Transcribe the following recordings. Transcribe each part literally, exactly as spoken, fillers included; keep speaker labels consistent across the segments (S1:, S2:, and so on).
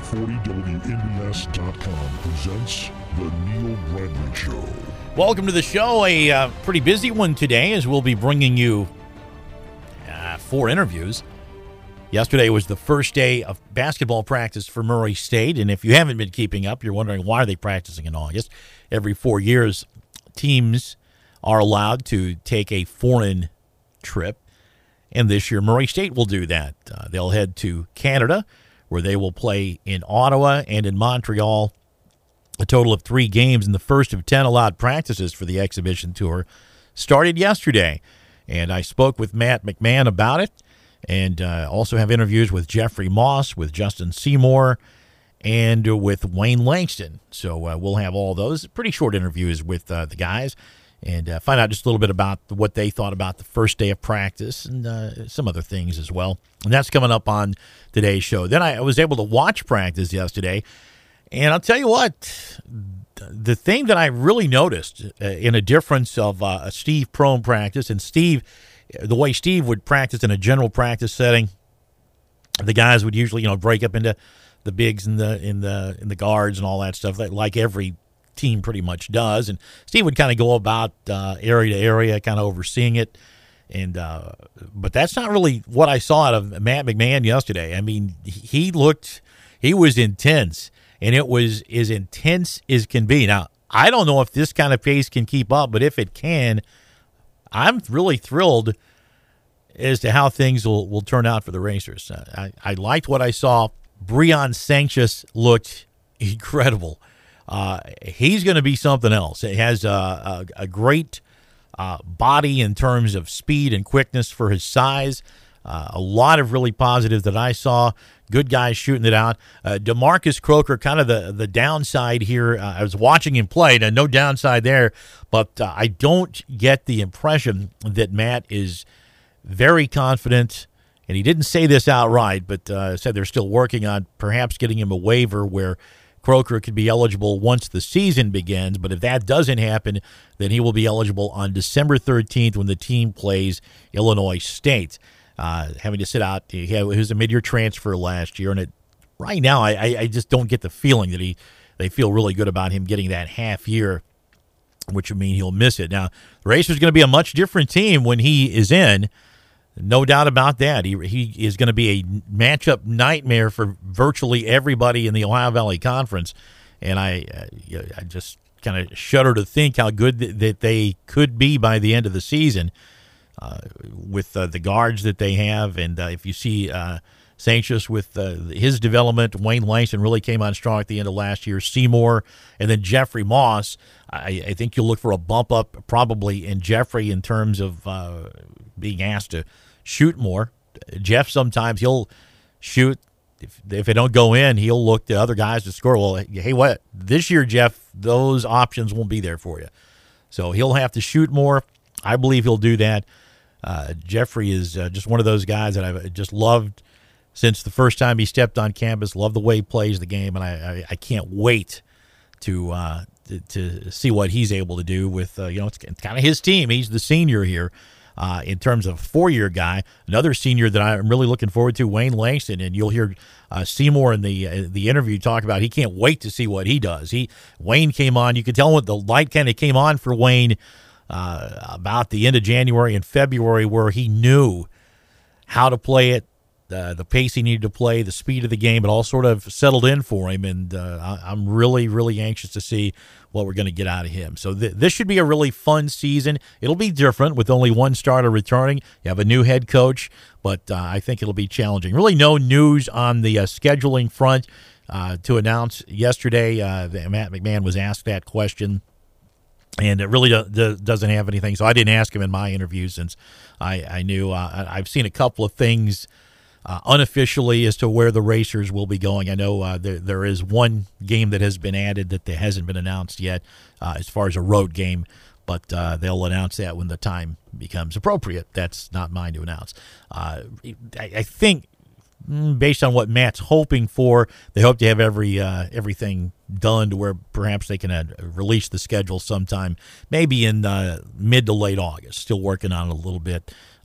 S1: forty W N B S dot com presents The Neil Bradley Show.
S2: Welcome to the show. A uh, pretty busy one today, as we'll be bringing you uh, four interviews. Yesterday was the first day of basketball practice for Murray State, and if you haven't been keeping up, you're wondering why are they practicing in August. Every four years, teams are allowed to take a foreign trip, and this year Murray State will do that. Uh, they'll head to Canada, where they will play in Ottawa and in Montreal, a total of three games, and the first of ten allowed practices for the exhibition tour started yesterday. And I spoke with Matt McMahon about it, and uh, also have interviews with Jeffrey Moss, with Justin Seymour, and uh, with Wayne Langston. So uh, we'll have all those pretty short interviews with uh, the guys, and uh, find out just a little bit about what they thought about the first day of practice and uh, some other things as well. And that's coming up on today's show. Then I was able to watch practice yesterday, and I'll tell you what, the thing that I really noticed uh, in a difference of uh, a Steve Prohm practice, and Steve, the way Steve would practice in a general practice setting, the guys would usually, you know, break up into the bigs and the in the in the guards and all that stuff, like every team pretty much does. And Steve would kind of go about uh, area to area, kind of overseeing it. And uh, but that's not really what I saw out of Matt McMahon yesterday. I mean, he looked, he was intense, and it was as intense as can be. Now, I don't know if this kind of pace can keep up, but if it can, I'm really thrilled as to how things will, will turn out for the Racers. Uh, I, I liked what I saw. Breon Sanchez looked incredible. Uh, he's going to be something else. He has a, a, a great uh, body in terms of speed and quickness for his size. Uh, a lot of really positives that I saw. Good guys shooting it out. Uh, DeMarcus Croker, kind of the, the downside here. Uh, I was watching him play, and no downside there, but uh, I don't get the impression that Matt is very confident, and he didn't say this outright, but uh, said they're still working on perhaps getting him a waiver where Croker could be eligible once the season begins. But if that doesn't happen, then he will be eligible on December thirteenth when the team plays Illinois State. Uh, having to sit out, he was a mid-year transfer last year, and it, right now I, I just don't get the feeling that he they feel really good about him getting that half year, which would mean he'll miss it. Now, the Racers are going to be a much different team when he is in. No doubt about that. He he is going to be a matchup nightmare for virtually everybody in the Ohio Valley Conference, and I uh, I just kind of shudder to think how good th- that they could be by the end of the season uh, with uh, the guards that they have. And uh, if you see uh, Sanchez with uh, his development, Wayne Langston really came on strong at the end of last year, Seymour, and then Jeffrey Moss. I, I think you'll look for a bump up probably in Jeffrey in terms of uh, being asked to shoot more. Jeff, sometimes he'll shoot. If, if they don't go in, he'll look to other guys to score. Well, hey, what? This year, Jeff, those options won't be there for you. So he'll have to shoot more. I believe he'll do that. Uh, Jeffrey is uh, just one of those guys that I've just loved since the first time he stepped on campus. Love the way he plays the game, and I, I, I can't wait to, uh, to to see what he's able to do with, uh, you know, it's kind of his team. He's the senior here. Uh, in terms of a four-year guy, another senior that I'm really looking forward to, Wayne Langston, and you'll hear uh, Seymour in the uh, the interview talk about he can't wait to see what he does. He Wayne came on, you could tell what the light kind of came on for Wayne uh, about the end of January and February, where he knew how to play it, uh, the pace he needed to play, the speed of the game. It all sort of settled in for him, and uh, I, I'm really, really anxious to see what we're going to get out of him. So th- this should be a really fun season. It'll be different with only one starter returning. You have a new head coach, but uh, I think it'll be challenging. Really no news on the uh, scheduling front uh, to announce yesterday. Uh, Matt McMahon was asked that question, and it really do- do- doesn't have anything. So I didn't ask him in my interview since I, I knew. Uh, I've seen a couple of things Uh, unofficially as to where the Racers will be going. I know uh, there there is one game that has been added that hasn't been announced yet uh, as far as a road game, but uh, they'll announce that when the time becomes appropriate. That's not mine to announce. Uh, I, I think based on what Matt's hoping for, they hope to have every uh, everything done to where perhaps they can uh, release the schedule sometime, maybe in uh, mid to late August. Still working on it a little bit.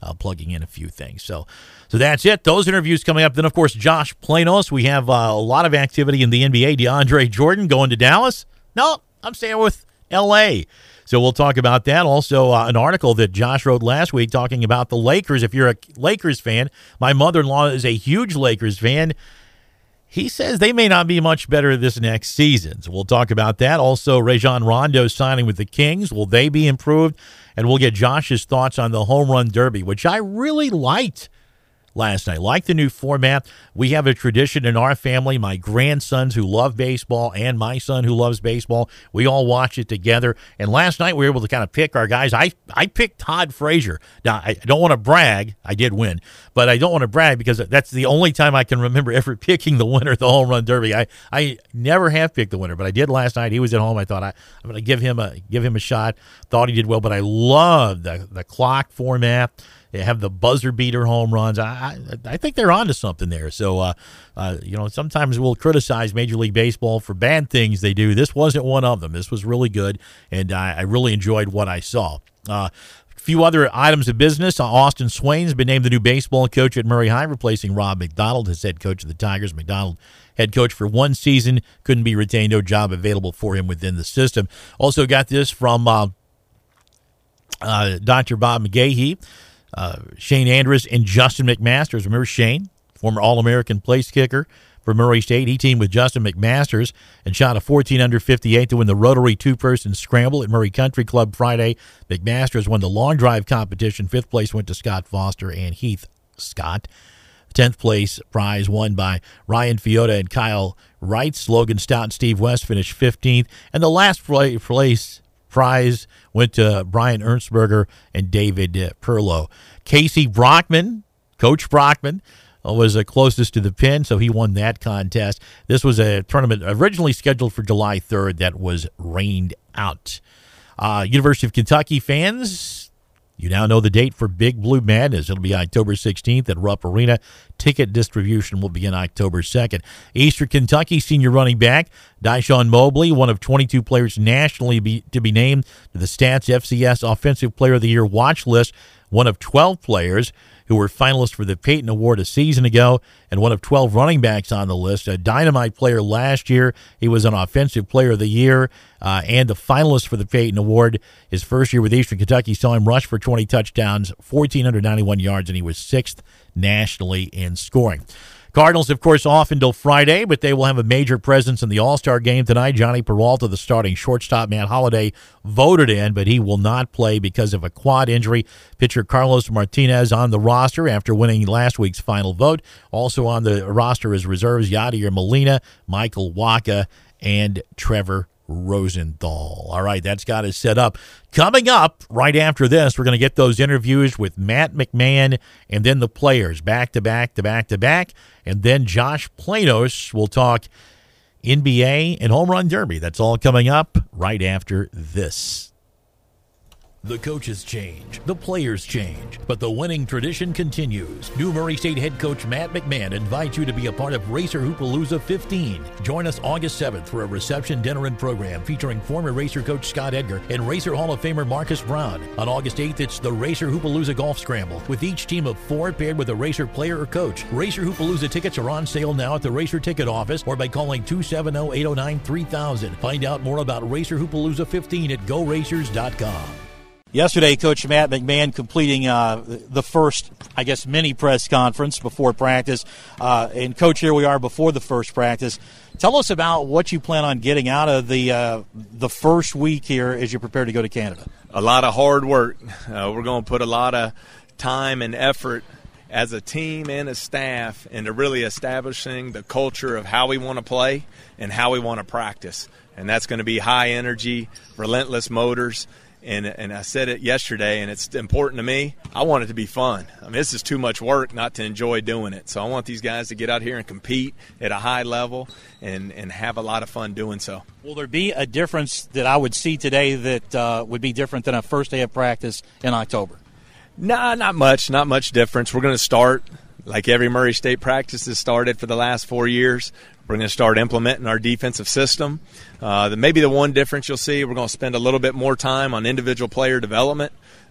S2: uh, plugging in a few things. So, so that's it. Those interviews coming up. Then, of course, Josh Planos. We have uh, a lot of activity in the N B A. DeAndre Jordan going to Dallas. No, I'm staying with L A. So we'll talk about that. Also, uh, an article that Josh wrote last week talking about the Lakers. If you're a Lakers fan, my mother-in-law is a huge Lakers fan. He says they may not be much better this next season. So we'll talk about that. Also, Rajon Rondo signing with the Kings. Will they be improved? And we'll get Josh's thoughts on the home run derby, which I really liked last night. Like the new format. We have a tradition in our family. My grandsons who love baseball and my son who loves baseball, we all watch it together. And last night we were able to kind of pick our guys. I, I picked Todd Frazier. Now, I don't want to brag. I did win. But I don't want to brag because that's the only time I can remember ever picking the winner of the home run derby. I, I never have picked the winner, but I did last night. He was at home. I thought I, I'm going to give him a give him a shot. Thought he did well, but I loved the, the clock format. They have the buzzer beater home runs. I I, I think they're onto something there. So, uh, uh, you know, sometimes we'll criticize Major League Baseball for bad things they do. This wasn't one of them. This was really good, and I, I really enjoyed what I saw. Uh, a few other items of business. Uh, Austin Swain's been named the new baseball coach at Murray High, replacing Rob McDonald as head coach of the Tigers. McDonald, head coach for one season, couldn't be retained. No job available for him within the system. Also got this from uh, uh, Doctor Bob McGahee. Uh, Shane Andrus and Justin McMasters. Remember Shane, former All-American place kicker for Murray State. He teamed with Justin McMasters and shot a fourteen under fifty-eight to win the Rotary two-person scramble at Murray Country Club Friday. McMasters won the long drive competition. Fifth place went to Scott Foster and Heath Scott. Tenth place prize won by Ryan Fiota and Kyle Wright. Logan Stout and Steve West finished fifteenth. And the last place prize went to Brian Ernstberger and David uh, Perlow. Casey Brockman, Coach Brockman, uh, was uh, closest to the pin, so he won that contest. This was a tournament originally scheduled for July third that was rained out. Uh, University of Kentucky fans, you now know the date for Big Blue Madness. It'll be October sixteenth at Rupp Arena. Ticket distribution will begin October second. Eastern Kentucky senior running back Dyshawn Mobley, one of twenty-two players nationally be, to be named to the Stats F C S Offensive Player of the Year watch list, one of twelve players who were finalists for the Peyton Award a season ago, and one of twelve running backs on the list. A dynamite player last year. He was an Offensive Player of the Year uh, and a finalist for the Peyton Award. His first year with Eastern Kentucky saw him rush for twenty touchdowns, one thousand four hundred ninety-one yards, and he was sixth nationally in scoring. Cardinals, of course, off until Friday, but they will have a major presence in the All-Star game tonight. Johnny Peralta, the starting shortstop, Matt Holliday voted in, but he will not play because of a quad injury. Pitcher Carlos Martinez on the roster after winning last week's final vote. Also on the roster as reserves, Yadier Molina, Michael Wacha, and Trevor Rosenthal. All right, that's got us set up. Coming up right after this, we're going to get those interviews with Matt McMahon and then the players back to back to back to back. And then Josh Planos will talk N B A and Home Run Derby. That's all coming up right after this.
S3: The coaches change, the players change, but the winning tradition continues. New Murray State head coach Matt McMahon invites you to be a part of Racer Hoopalooza fifteen. Join us August seventh for a reception, dinner, and program featuring former Racer coach Scott Edgar and Racer Hall of Famer Marcus Brown. On August eighth, it's the Racer Hoopalooza Golf Scramble, with each team of four paired with a Racer player or coach. Racer Hoopalooza tickets are on sale now at the Racer Ticket Office or by calling two seven zero, eight zero nine, three thousand. Find out more about Racer Hoopalooza fifteen at go racers dot com.
S2: Yesterday, Coach Matt McMahon completing uh, the first, I guess, mini press conference before practice. Uh, and, Coach, here we are before the first practice. Tell us about what you plan on getting out of the uh, the first week here as you prepare to go to Canada.
S4: A lot of hard work. Uh, we're going to put a lot of time and effort as a team and a staff into really establishing the culture of how we want to play and how we want to practice. And that's going to be high energy, relentless motors. And and I said it yesterday, and it's important to me. I want it to be fun. I mean, this is too much work not to enjoy doing it. So I want these guys to get out here and compete at a high level and, and have a lot of fun doing so.
S2: Will there be a difference that I would see today that uh, would be different than a first day of practice in October?
S4: Nah, not much. Not much difference. We're going to start like every Murray State practice has started for the last four years. We're going to start implementing our defensive system. Uh, the, maybe the one difference you'll see, we're going to spend a little bit more time on individual player development.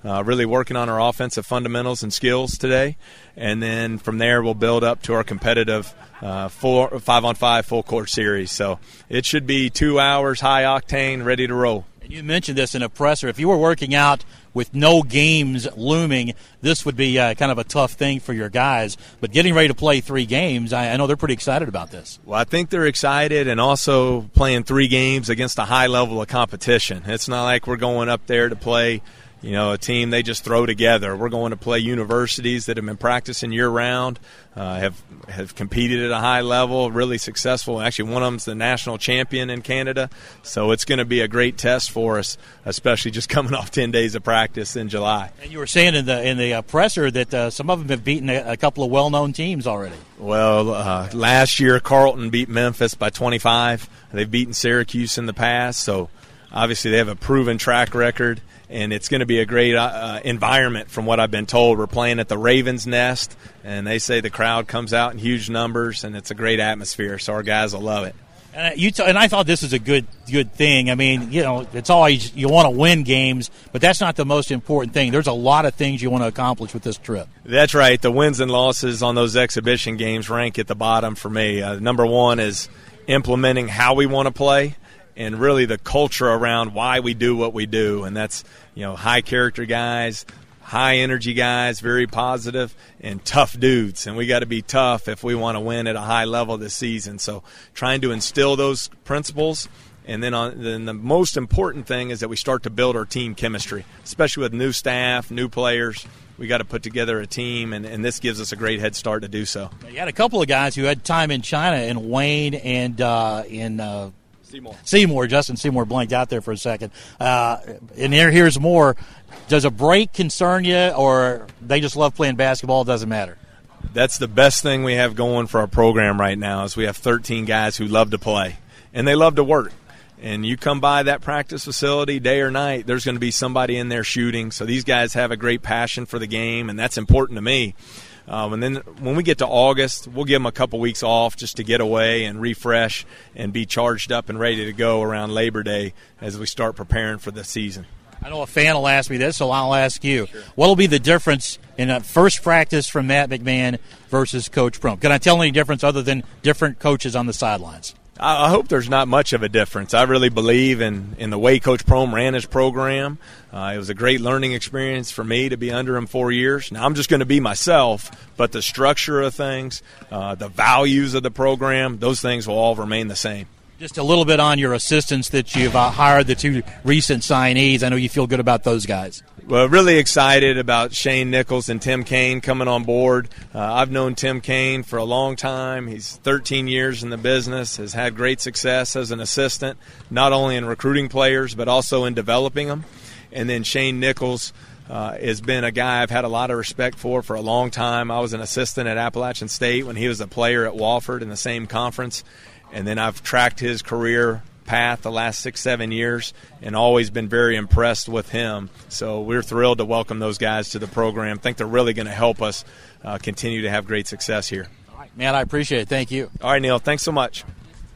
S4: uh, really working on our offensive fundamentals and skills today. And then from there, we'll build up to our competitive uh, four, five-on-five full-court series. So it should be two hours, high-octane, ready to roll.
S2: And you mentioned this in a presser. If you were working out with no games looming, this would be uh, kind of a tough thing for your guys. But getting ready to play three games, I, I know they're pretty excited about this.
S4: Well, I think they're excited, and also playing three games against a high level of competition. It's not like we're going up there to play, you know, a team they just throw together. We're going to play universities that have been practicing year-round, uh, have have competed at a high level, really successful. Actually, one of them's the national champion in Canada. So it's going to be a great test for us, especially just coming off ten days of practice in July.
S2: And you were saying in the in the uh, presser that uh, some of them have beaten a, a couple of well-known teams already.
S4: Well, uh, last year Carleton beat Memphis by twenty-five. They've beaten Syracuse in the past, so obviously they have a proven track record. And it's going to be a great uh, environment from what I've been told. We're playing at the Raven's Nest, and they say the crowd comes out in huge numbers, and it's a great atmosphere, so our guys will love it.
S2: And you t- and I thought this was a good good thing. I mean, you know, it's always you want to win games, but that's not the most important thing. There's a lot of things you want to accomplish with this trip.
S4: That's right. The wins and losses on those exhibition games rank at the bottom for me. Uh, number one is implementing how we want to play, and really the culture around why we do what we do. And that's, you know, high character guys, high energy guys, very positive, and tough dudes. And we got to be tough if we want to win at a high level this season. So trying to instill those principles. And then, on, then the most important thing is that we start to build our team chemistry, especially with new staff, new players. We got to put together a team, and, and this gives us a great head start to do so.
S2: You had a couple of guys who had time in China, and Wayne and uh, in uh, –
S4: Seymour.
S2: Seymour, Justin Seymour blanked out there for a second. Uh, and here, here's more. Does a break concern you, or they just love playing basketball? It doesn't matter.
S4: That's the best thing we have going for our program right now is we have thirteen guys who love to play, and they love to work. And you come by that practice facility day or night, there's going to be somebody in there shooting. So these guys have a great passion for the game, and that's important to me. Um, and then when we get to August, we'll give them a couple weeks off just to get away and refresh and be charged up and ready to go around Labor Day as we start preparing for the season.
S2: I know a fan will ask me this, so I'll ask you. Sure. What will be the difference in a first practice from Matt McMahon versus Coach Prohm? Can I tell any difference other than different coaches on the sidelines?
S4: I hope there's not much of a difference. I really believe in, in the way Coach Prohm ran his program. Uh, it was a great learning experience for me to be under him four years. Now, I'm just going to be myself, but the structure of things, uh, the values of the program, those things will all remain the same.
S2: Just a little bit on your assistants that you've uh, hired, the two recent signees. I know you feel good about those guys.
S4: Well, really excited about Shane Nichols and Tim Kane coming on board. Uh, I've known Tim Kane for a long time. He's thirteen years in the business, has had great success as an assistant, not only in recruiting players but also in developing them. And then Shane Nichols uh, has been a guy I've had a lot of respect for for a long time. I was an assistant at Appalachian State when he was a player at Wofford in the same conference. And then I've tracked his career path the last six, seven years and always been very impressed with him. So we're thrilled to welcome those guys to the program. I think they're really going to help us uh, continue to have great success here.
S2: All right, man, I appreciate it. Thank you.
S4: All right, Neil, thanks so much.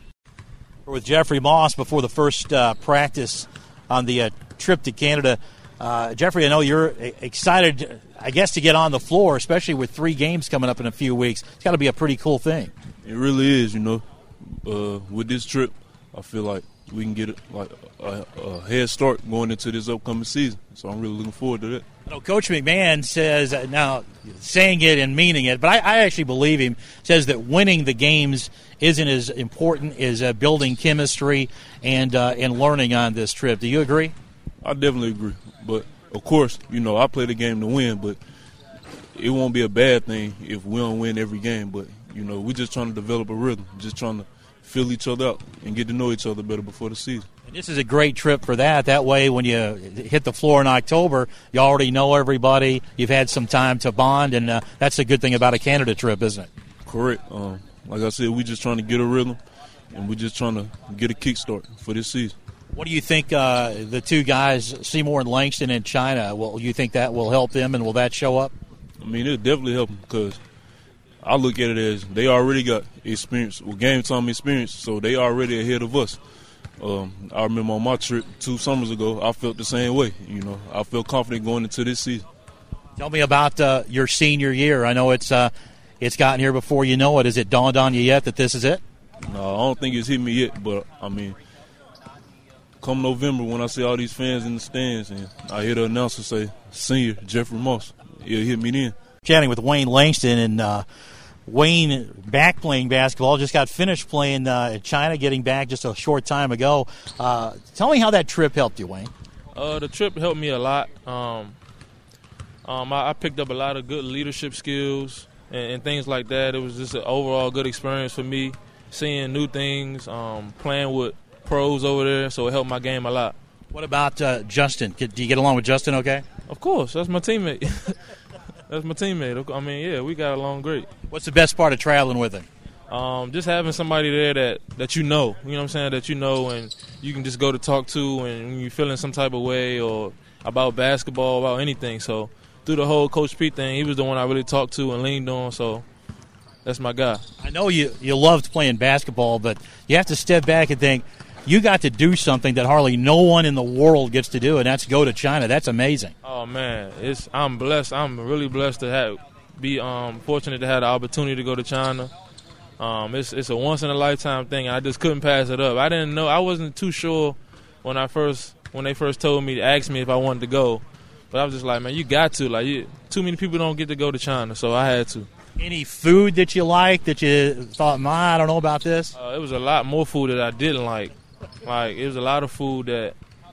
S2: We're with Jeffrey Moss before the first uh, practice on the uh, trip to Canada. Uh, Jeffrey, I know you're excited, I guess, to get on the floor, especially with three games coming up in a few weeks. It's got to be a pretty cool thing.
S5: It really is, you know. Uh, with this trip, I feel like we can get like a, a head start going into this upcoming season. So I'm really looking forward to that.
S2: I know Coach McMahon says, uh, now saying it and meaning it, but I, I actually believe him, says that winning the games isn't as important as uh, building chemistry and uh, and learning on this trip. Do you agree?
S5: I definitely agree. But, of course, you know, I play the game to win, but it won't be a bad thing if we don't win every game. But, you know, we're just trying to develop a rhythm, just trying to feel each other out and get to know each other better before the season.
S2: And this is a great trip for that. That way, when you hit the floor in October, you already know everybody. You've had some time to bond, and uh, that's a good thing about a Canada trip, isn't it?
S5: Correct. Um, like I said, we're just trying to get a rhythm, and we're just trying to get a kickstart for this season.
S2: What do you think uh, the two guys, Seymour and Langston in China, will you think that will help them, and will that show up?
S5: I mean, it'll definitely help them because I look at it as they already got experience, well, game time experience, so they already ahead of us. Um, I remember on my trip two summers ago, I felt the same way. You know, I feel confident going into this season.
S2: Tell me about uh, your senior year. I know it's uh, it's gotten here before you know it. Has it dawned on you yet that this is it?
S5: No, I don't think it's hit me yet, but, I mean, come November when I see all these fans in the stands and I hear the announcer say, senior Jeffrey Moss, it'll hit me then.
S2: Chatting with Wayne Langston, and uh, Wayne back playing basketball, just got finished playing uh, in China, getting back just a short time ago. Uh, tell me how that trip helped you, Wayne.
S6: Uh, the trip helped me a lot. Um, um, I, I picked up a lot of good leadership skills and, and things like that. It was just an overall good experience for me, seeing new things, um, playing with pros over there, so it helped my game a lot.
S2: What about uh, Justin? Do you get along with Justin okay?
S6: Of course, that's my teammate. That's my teammate. I mean, yeah, we got along great.
S2: What's the best part of traveling with him?
S6: Um, just having somebody there that, that you know, you know what I'm saying, that you know and you can just go to talk to and when you're feeling some type of way or about basketball, about anything. So through the whole Coach Pete thing, he was the one I really talked to and leaned on, so that's my guy.
S2: I know you, you loved playing basketball, but you have to step back and think, you got to do something that hardly no one in the world gets to do, and that's go to China. That's amazing.
S6: Oh, man, it's I'm blessed. I'm really blessed to have be um, fortunate to have the opportunity to go to China. Um, it's it's a once-in-a-lifetime thing, and I just couldn't pass it up. I didn't know. I wasn't too sure when I first when they first told me, asked me if I wanted to go. But I was just like, man, you got to. Like, you, too many people don't get to go to China, so I had to.
S2: Any food that you like that you thought, ma, I don't know about this?
S6: Uh, it was a lot more food that I didn't like. Like, it was a lot of food that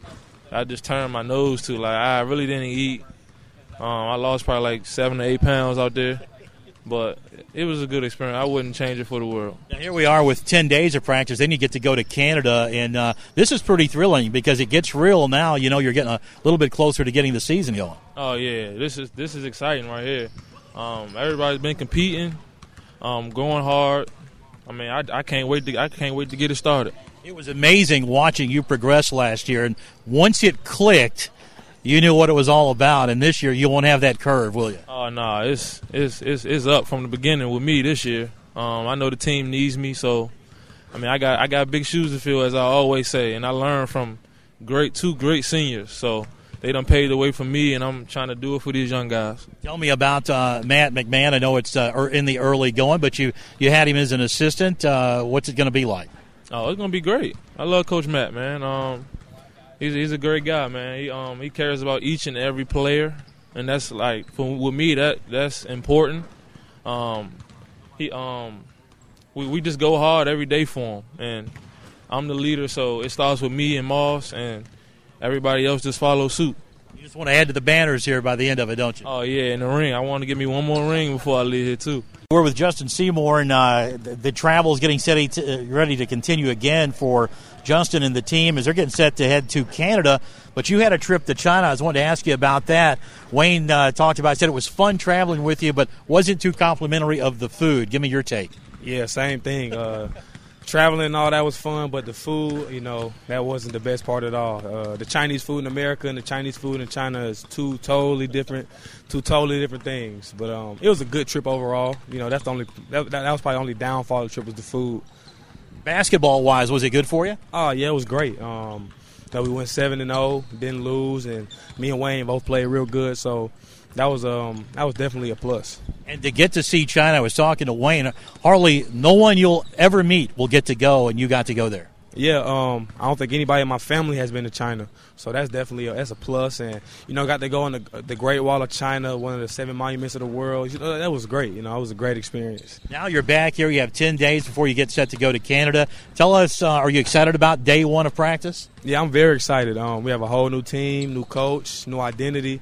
S6: I just turned my nose to. Like, I really didn't eat. Um, I lost probably like seven to eight pounds out there. But it was a good experience. I wouldn't change it for the world.
S2: Now, here we are with ten days of practice. Then you get to go to Canada. And uh, this is pretty thrilling because it gets real now. You know, you're getting a little bit closer to getting the season going.
S6: Oh, yeah. This is this is exciting right here. Um, everybody's been competing, um, going hard. I mean, I, I can't wait to I can't wait to get it started.
S2: It was amazing watching you progress last year, and once it clicked, you knew what it was all about. And this year, you won't have that curve, will you?
S6: Oh no, it's it's it's it's up from the beginning with me this year. Um, I know the team needs me, so I mean, I got I got big shoes to fill, as I always say, and I learned from great two great seniors. So they done paved the way for me, and I'm trying to do it for these young guys.
S2: Tell me about uh, Matt McMahon. I know it's uh, in the early going, but you you had him as an assistant. Uh, what's it going to be like?
S6: Oh, it's gonna be great. I love Coach Matt, man. Um, he's he's a great guy, man. He um he cares about each and every player, and that's like for with me that that's important. Um, he um we we just go hard every day for him, and I'm the leader, so it starts with me and Moss, and everybody else just follow suit.
S2: You just want to add to the banners here by the end of it, don't you?
S6: Oh yeah, in the ring. I want to get me one more ring before I leave here too.
S2: We're with Justin Seymour, and uh, the, the travel is getting set to, uh, ready to continue again for Justin and the team as they're getting set to head to Canada. But you had a trip to China. I was wanting to ask you about that. Wayne uh, talked about it, said it was fun traveling with you, but wasn't too complimentary of the food. Give me your take.
S7: Yeah, same thing. Uh, traveling and all that was fun, but the food, you know, that wasn't the best part at all. Uh, the Chinese food in America and the Chinese food in China is two totally different, two totally different things. But um, it was a good trip overall. You know, that's the only that, that was probably the only downfall of the trip was the food.
S2: Basketball-wise, was it good for you?
S7: Oh yeah, it was great. Um, that we went seven and zero, didn't lose, and me and Wayne both played real good. So that was um that was definitely a plus.
S2: And to get to see China, I was talking to Wayne. Hardly no one you'll ever meet will get to go, and you got to go there.
S7: Yeah, um, I don't think anybody in my family has been to China, so that's definitely a, that's a plus. And you know, got to go on the the Great Wall of China, one of the seven monuments of the world. You know, that was great. You know, it was a great experience.
S2: Now you're back here. You have ten days before you get set to go to Canada. Tell us, uh, are you excited about day one of practice?
S7: Yeah, I'm very excited. Um, we have a whole new team, new coach, new identity.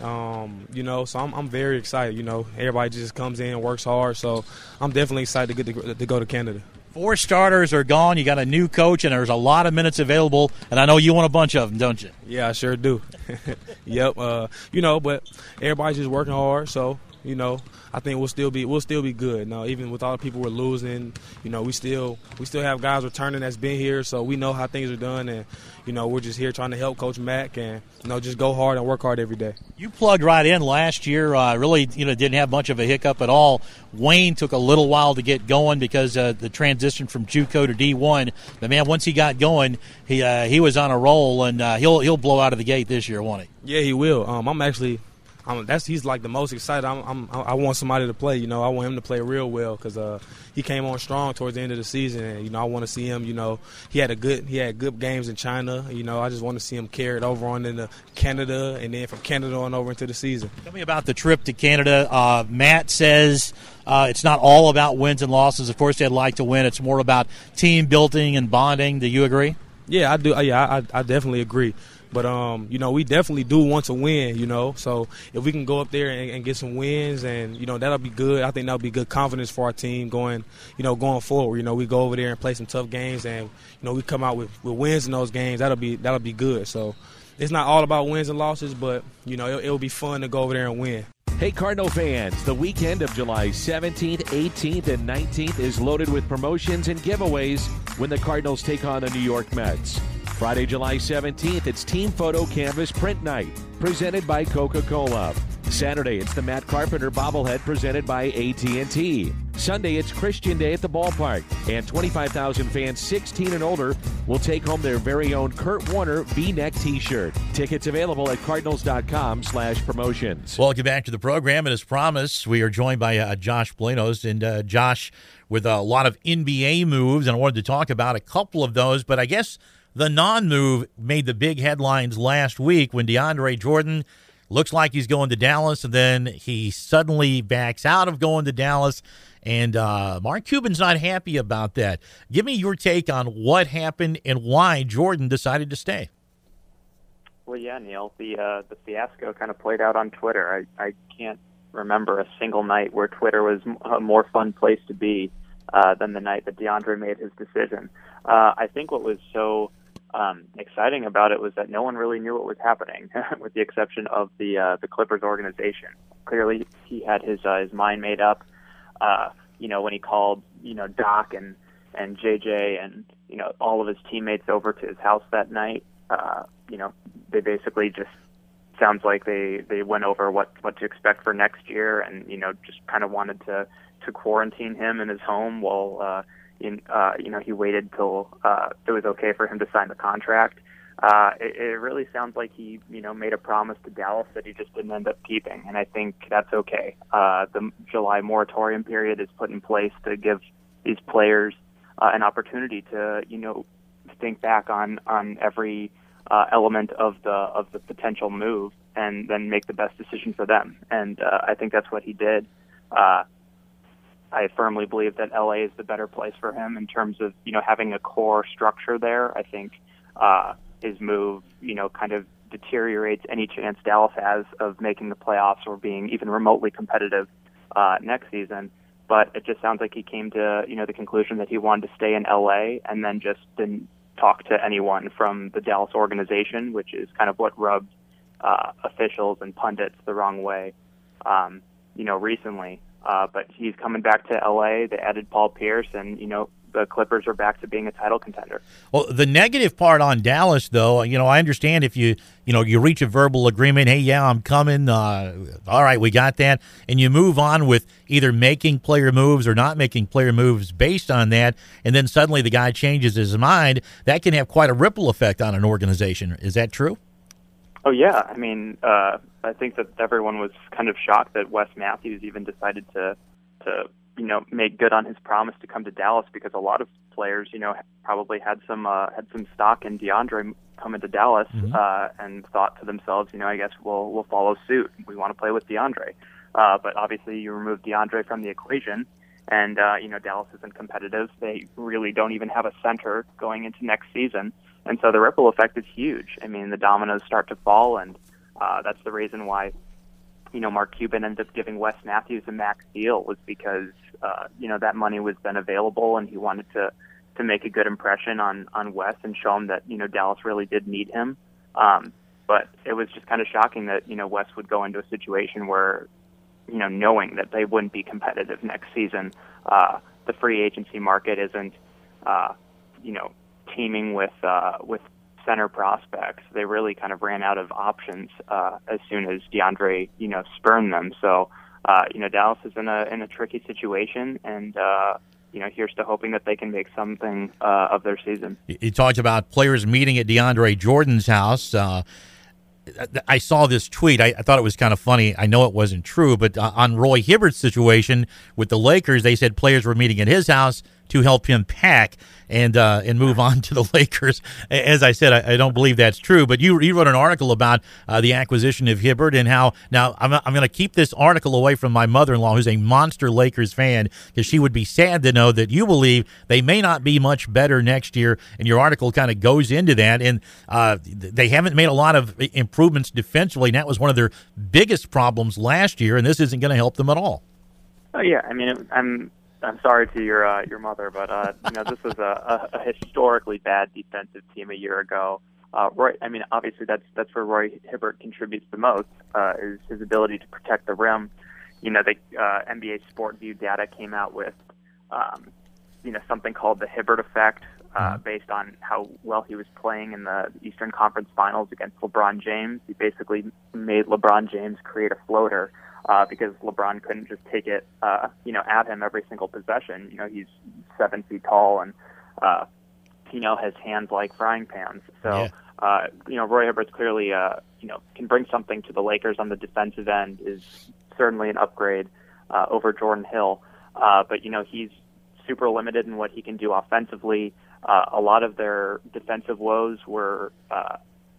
S7: Um, you know, so I'm I'm very excited. You know, everybody just comes in and works hard. So I'm definitely excited to get to, to go to Canada.
S2: Four starters are gone. You got a new coach, and there's a lot of minutes available. And I know you want a bunch of them, don't you?
S7: Yeah, I sure do. Yep. Uh, you know, but everybody's just working hard. So you know, I think we'll still be we'll still be good. No, even with all the people we're losing, you know, we still we still have guys returning that's been here, so we know how things are done, and you know, we're just here trying to help Coach Mack and you know just go hard and work hard every day.
S8: You plugged right in last year. Uh, really, you know, didn't have much of a hiccup at all. Wayne took a little while to get going because uh, the transition from JUCO to D one. But man, once he got going, he uh, he was on a roll, and uh, he'll he'll blow out of the gate this year, won't he?
S7: Yeah, he will. Um, I'm actually. Um, that's he's like the most excited. I'm, I'm, I want somebody to play. You know, I want him to play real well because uh, he came on strong towards the end of the season, and you know, I want to see him. You know, he had a good he had good games in China. You know, I just want to see him carried over on into Canada, and then from Canada on over into the season.
S8: Tell me about the trip to Canada. Uh, Matt says uh, it's not all about wins and losses. Of course, they'd like to win. It's more about team building and bonding. Do you agree?
S7: Yeah, I do. Yeah, I, I definitely agree. But, um, you know, we definitely do want to win, you know. So if we can go up there and, and get some wins and, you know, that'll be good. I think that'll be good confidence for our team going, you know, going forward. You know, we go over there and play some tough games and, you know, we come out with, with wins in those games. That'll be that'll be good. So it's not all about wins and losses, but, you know, it, it'll be fun to go over there and win.
S9: Hey, Cardinal fans, the weekend of July seventeenth, eighteenth, and nineteenth is loaded with promotions and giveaways when the Cardinals take on the New York Mets. Friday, July seventeenth, it's Team Photo Canvas Print Night, presented by Coca-Cola. Saturday, it's the Matt Carpenter bobblehead presented by A T and T. Sunday, it's Christian Day at the ballpark, and twenty-five thousand fans sixteen and older will take home their very own Kurt Warner V-neck T-shirt. Tickets available at cardinals.com slash promotions.
S2: Welcome back to the program, and as promised, we are joined by uh, Josh Blanos, and uh, Josh with a lot of N B A moves, and I wanted to talk about a couple of those, but I guess the non-move made the big headlines last week when DeAndre Jordan looks like he's going to Dallas, and then he suddenly backs out of going to Dallas, and uh, Mark Cuban's not happy about that. Give me your take on what happened and why Jordan decided to stay.
S10: Well, yeah, Neil, the uh, the fiasco kind of played out on Twitter. I, I can't remember a single night where Twitter was a more fun place to be uh, than the night that DeAndre made his decision. Uh, I think what was so Um, exciting about it was that no one really knew what was happening, with the exception of the uh, the Clippers organization. Clearly, he had his uh, his mind made up. Uh, you know, when he called, you know, Doc and and J J and you know all of his teammates over to his house that night. Uh, you know, they basically just sounds like they they went over what what to expect for next year, and you know just kind of wanted to to quarantine him in his home while. Uh, In, uh, you know, he waited till uh, it was okay for him to sign the contract. Uh, it, it really sounds like he, you know, made a promise to Dallas that he just didn't end up keeping, and I think that's okay. Uh, the July moratorium period is put in place to give these players uh, an opportunity to, you know, think back on on every uh, element of the of the potential move, and then make the best decision for them. And uh, I think that's what he did. Uh, I firmly believe that L A is the better place for him in terms of, you know, having a core structure there. I think uh, his move, you know, kind of deteriorates any chance Dallas has of making the playoffs or being even remotely competitive uh, next season. But it just sounds like he came to, you know, the conclusion that he wanted to stay in L A and then just didn't talk to anyone from the Dallas organization, which is kind of what rubbed uh, officials and pundits the wrong way, um, you know, recently. Uh, but he's coming back to L A. They added Paul Pierce, and, you know, the Clippers are back to being a title contender.
S2: Well, the negative part on Dallas, though, you know, I understand if you, you know, you reach a verbal agreement, hey, yeah, I'm coming, uh, all right, we got that, and you move on with either making player moves or not making player moves based on that, and then suddenly the guy changes his mind, that can have quite a ripple effect on an organization. Is that true?
S10: Oh, yeah. I mean, uh, I think that everyone was kind of shocked that Wes Matthews even decided to, to, you know, make good on his promise to come to Dallas, because a lot of players, you know, probably had some uh, had some stock in DeAndre coming to Dallas, mm-hmm. uh, and thought to themselves, you know, I guess we'll we'll follow suit. We want to play with DeAndre, uh, but obviously you remove DeAndre from the equation, and uh, you know, Dallas isn't competitive. They really don't even have a center going into next season. And so the ripple effect is huge. I mean, the dominoes start to fall, and uh, that's the reason why, you know, Mark Cuban ended up giving Wes Matthews a max deal, was because, uh, you know, that money was then available, and he wanted to, to make a good impression on, on Wes and show him that, you know, Dallas really did need him. Um, but it was just kind of shocking that, you know, Wes would go into a situation where you know, knowing that they wouldn't be competitive next season. Uh, the free agency market isn't, uh, you know, teeming with uh, with center prospects. They really kind of ran out of options uh, as soon as DeAndre, you know, spurned them. So, uh, you know, Dallas is in a in a tricky situation, and uh, you know, here's to hoping that they can make something uh, of their season.
S2: You talked about players meeting at DeAndre Jordan's house. Uh, I saw this tweet. I, I thought it was kind of funny. I know it wasn't true, but uh, on Roy Hibbert's situation with the Lakers, they said players were meeting at his house to help him pack and uh, and move on to the Lakers. As I said, I, I don't believe that's true. But you, you wrote an article about uh, the acquisition of Hibbert and how now I'm, I'm going to keep this article away from my mother-in-law, who's a monster Lakers fan, because she would be sad to know that you believe they may not be much better next year. And your article kind of goes into that. And uh, they haven't made a lot of improvements defensively, and that was one of their biggest problems last year. And this isn't going to help them at all.
S10: Oh yeah, I mean, I'm. I'm sorry to your uh, your mother, but uh, you know, this was a, a, a historically bad defensive team a year ago. Uh, Roy, I mean, obviously that's that's where Roy Hibbert contributes the most, uh, is his ability to protect the rim. You know, the uh, N B A Sport View data came out with, um, you know, something called the Hibbert effect, uh, based on how well he was playing in the Eastern Conference Finals against LeBron James. He basically made LeBron James create a floater. Uh, because LeBron couldn't just take it, uh, you know, at him every single possession. You know, he's seven feet tall, and uh, you know, has hands like frying pans. So, yeah. uh, you know, Roy Hibbert's clearly, uh, you know, can bring something to the Lakers on the defensive end. Is certainly an upgrade uh, over Jordan Hill. Uh, but you know, he's super limited in what he can do offensively. Uh, a lot of their defensive woes were uh,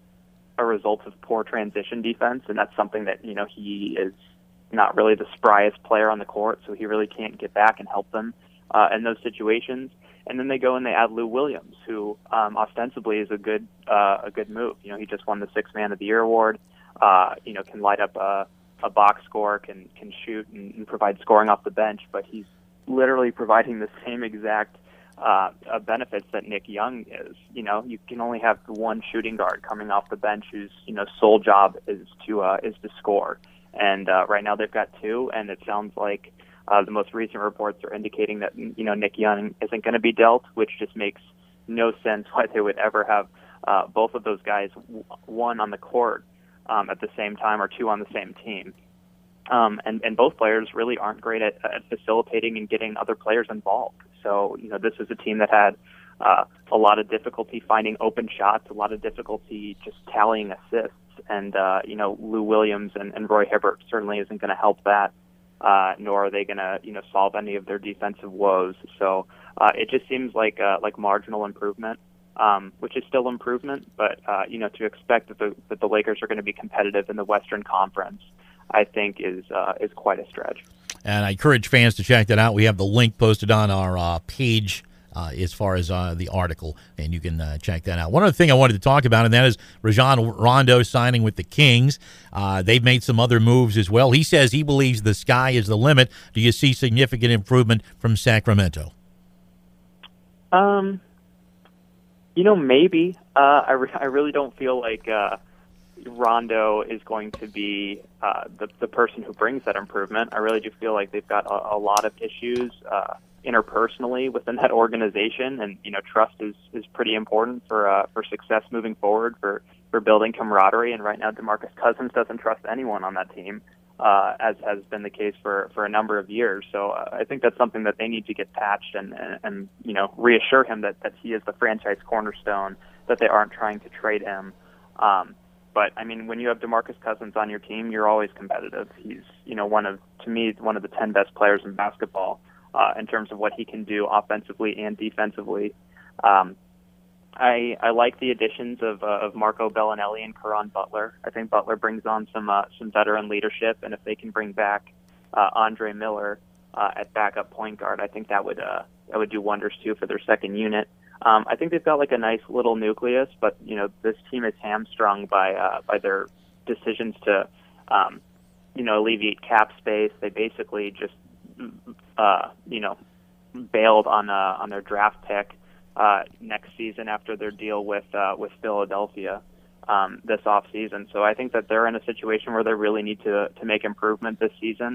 S10: a result of poor transition defense, and that's something that, you know, he is not really the spryest player on the court, so he really can't get back and help them uh, in those situations. And then they go and they add Lou Williams, who um, ostensibly is a good uh, a good move. You know, he just won the Sixth Man of the Year award. Uh, you know, can light up a, a box score, can can shoot and, and provide scoring off the bench. But he's literally providing the same exact uh, uh, benefits that Nick Young is. You know, you can only have one shooting guard coming off the bench whose, you know, sole job is to uh, is to score. And uh, right now they've got two, and it sounds like uh, the most recent reports are indicating that, you know, Nick Young isn't going to be dealt, which just makes no sense why they would ever have uh, both of those guys, one on the court um, at the same time or two on the same team. Um, and, and both players really aren't great at, at facilitating and getting other players involved. So, you know, this was a team that had uh, a lot of difficulty finding open shots, a lot of difficulty just tallying assists. And, uh, you know, Lou Williams and, and Roy Hibbert certainly isn't going to help that, uh, nor are they going to, you know, solve any of their defensive woes. So uh, it just seems like uh, like marginal improvement, um, which is still improvement. But, uh, you know, to expect that the, that the Lakers are going to be competitive in the Western Conference, I think is uh, is quite a stretch.
S2: And I encourage fans to check that out. We have the link posted on our uh, page Uh, as far as uh, the article, and you can uh, check that out. One other thing I wanted to talk about, and that is Rajon Rondo signing with the Kings. Uh, they've made some other moves as well. He says he believes the sky is the limit. Do you see significant improvement from Sacramento?
S10: Um, you know, maybe. Uh, I, re- I really don't feel like uh, Rondo is going to be uh, the, the person who brings that improvement. I really do feel like they've got a, a lot of issues uh interpersonally within that organization, and you know, trust is is pretty important for uh, for success moving forward, for for building camaraderie. And right now, DeMarcus Cousins doesn't trust anyone on that team, uh, as has been the case for for a number of years. So uh, I think that's something that they need to get patched and, and and you know, reassure him that that he is the franchise cornerstone, that they aren't trying to trade him. Um, but I mean, when you have DeMarcus Cousins on your team, you're always competitive. He's, you know, one of to me one of the ten best players in basketball. Uh, in terms of what he can do offensively and defensively. Um, I I like the additions of uh, of Marco Bellinelli and Caron Butler. I think Butler brings on some uh, some veteran leadership, and if they can bring back uh, Andre Miller uh, at backup point guard, I think that would uh, that would do wonders too for their second unit. Um, I think they've got like a nice little nucleus, but you know, this team is hamstrung by uh, by their decisions to um, you know, alleviate cap space. They basically just Uh, you know, bailed on uh, on their draft pick uh, next season after their deal with uh, with Philadelphia um, this off season. So I think that they're in a situation where they really need to to make improvement this season.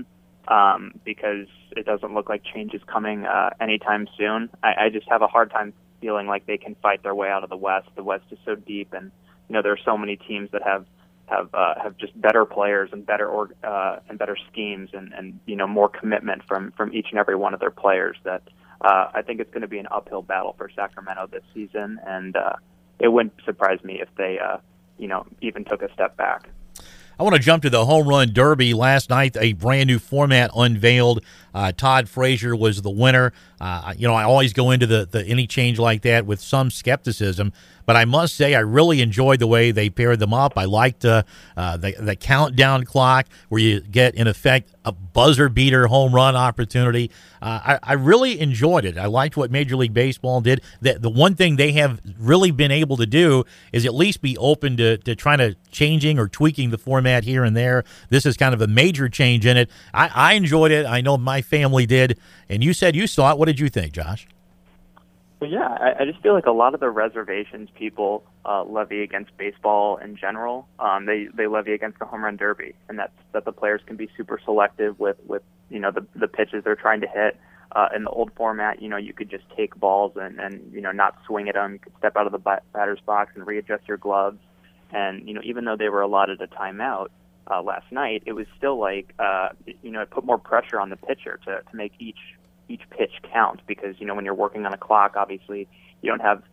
S10: um, because it doesn't look like change is coming uh, anytime soon. I, I just have a hard time feeling like they can fight their way out of the West. The West is so deep, and you know there are so many teams that have have uh, have just better players and better org, uh, and better schemes, and, and you know more commitment from, from each and every one of their players. That uh, I think it's going to be an uphill battle for Sacramento this season, and uh, it wouldn't surprise me if they uh, you know even took a step back.
S2: I want to jump to the Home Run Derby. Last night, a brand new format unveiled. Uh, Todd Frazier was the winner. Uh, you know, I always go into the, the any change like that with some skepticism, but I must say I really enjoyed the way they paired them up. I liked uh, uh, the, the countdown clock where you get, in effect, a buzzer beater home run opportunity. Uh, I, I really enjoyed it. I liked what Major League Baseball did. The, the one thing they have really been able to do is at least be open to, to trying to changing or tweaking the format here and there. This is kind of a major change in it. I, I enjoyed it. I know my family did. And you said you saw it. What did you think, Josh?
S10: Well, yeah, I, I just feel like a lot of the reservations people uh, levy against baseball in general, um, they they levy against the home run derby, and that's that the players can be super selective with, with you know the the pitches they're trying to hit. Uh, in the old format, you know, you could just take balls and, and you know not swing at them. You could step out of the bat- batter's box and readjust your gloves. And you know, even though they were allotted a timeout uh, last night, it was still like uh, you know it put more pressure on the pitcher to to make each. each pitch count, because you know when you're working on a clock, obviously you don't have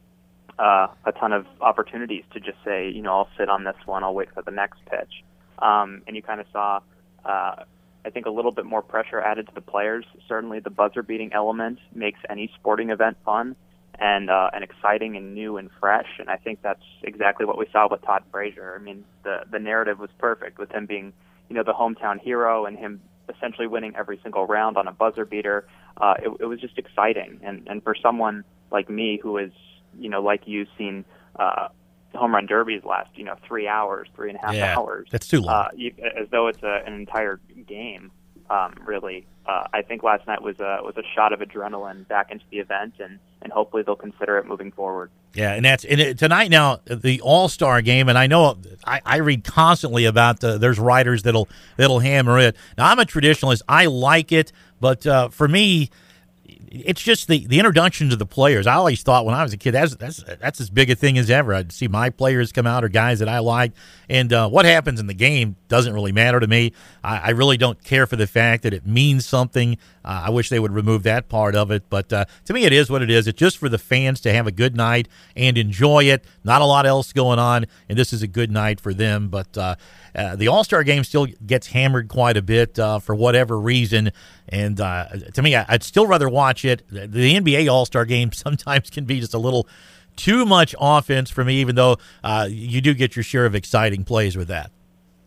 S10: uh, a ton of opportunities to just say, you know, I'll sit on this one, I'll wait for the next pitch. Um, and you kind of saw, uh, I think, a little bit more pressure added to the players. Certainly the buzzer beating element makes any sporting event fun and uh, and exciting and new and fresh. And I think that's exactly what we saw with Todd Frazier. I mean, the the narrative was perfect with him being, you know, the hometown hero and him essentially winning every single round on a buzzer beater. Uh, it, it was just exciting. And, and for someone like me who is, you know, like you, seen uh, home run derbies last, you know, three hours, three and a half
S2: yeah,
S10: hours.
S2: That's too long.
S10: Uh, you, as though it's a, an entire game, um, really. Uh, I think last night was a, was a shot of adrenaline back into the event, and, and hopefully they'll consider it moving forward.
S2: Yeah, and that's and it, tonight now the All-Star game, and I know I, I read constantly about the, there's writers that'll that'll hammer it. Now I'm a traditionalist. I like it, but uh, for me, it's just the, the introduction to the players. I always thought when I was a kid, that's that's that's as big a thing as ever. I'd see my players come out or guys that I like, and uh, what happens in the game doesn't really matter to me. I, I really don't care for the fact that it means something. Uh, I wish they would remove that part of it, but uh, to me it is what it is. It's just for the fans to have a good night and enjoy it. Not a lot else going on, and this is a good night for them. But uh, uh, the All-Star game still gets hammered quite a bit uh, for whatever reason, and uh, to me, I'd still rather watch it. The N B A All-Star game sometimes can be just a little too much offense for me, even though uh, you do get your share of exciting plays with that.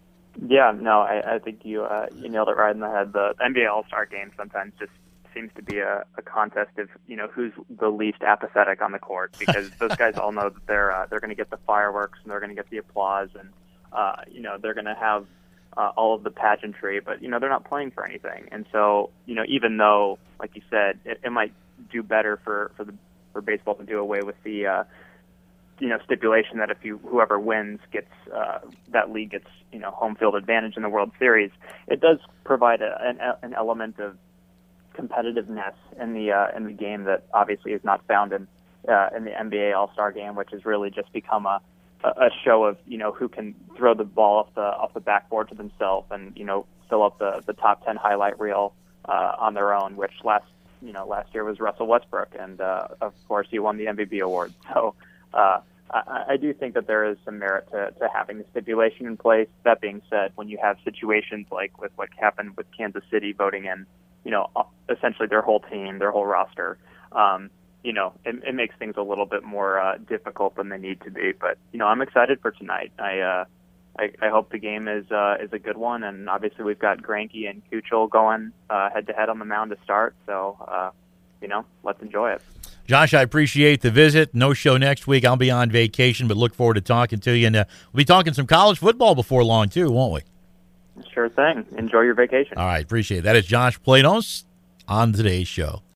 S10: Yeah, no, I, I think you uh, you nailed it right in the head. The N B A All-Star game sometimes just seems to be a, a contest of, you know, who's the least apathetic on the court, because those guys all know that they're uh, they're going to get the fireworks and they're going to get the applause, and uh, you know they're going to have uh, all of the pageantry, but you know they're not playing for anything. And so, you know, even though, like you said, it, it might do better for for the for baseball to do away with the uh, you know stipulation that if you whoever wins gets uh, that league gets you know home field advantage in the World Series, it does provide a, an, an element of competitiveness in the uh, in the game that obviously is not found in uh, in the N B A All-Star game, which has really just become a a show of you know who can throw the ball off the off the backboard to themselves and you know fill up the the top ten highlight reel uh, on their own, which last you know last year was Russell Westbrook, and uh, of course he won the M V P award. So uh, I, I do think that there is some merit to, to having the stipulation in place. That being said, when you have situations like with what happened with Kansas City voting in you know essentially their whole team, their whole roster, um, you know it, it makes things a little bit more uh, difficult than they need to be. But you know I'm excited for tonight. I uh, I, I hope the game is uh, is a good one, and obviously we've got Greinke and Kuchel going uh, head to head on the mound to start. So uh, you know, let's enjoy it.
S2: Josh, I appreciate the visit. No show next week. I'll be on vacation, but look forward to talking to you. And uh, we'll be talking some college football before long too, won't we?
S10: Sure thing. Enjoy your vacation.
S2: All right, appreciate it. That is Josh Planos on today's show.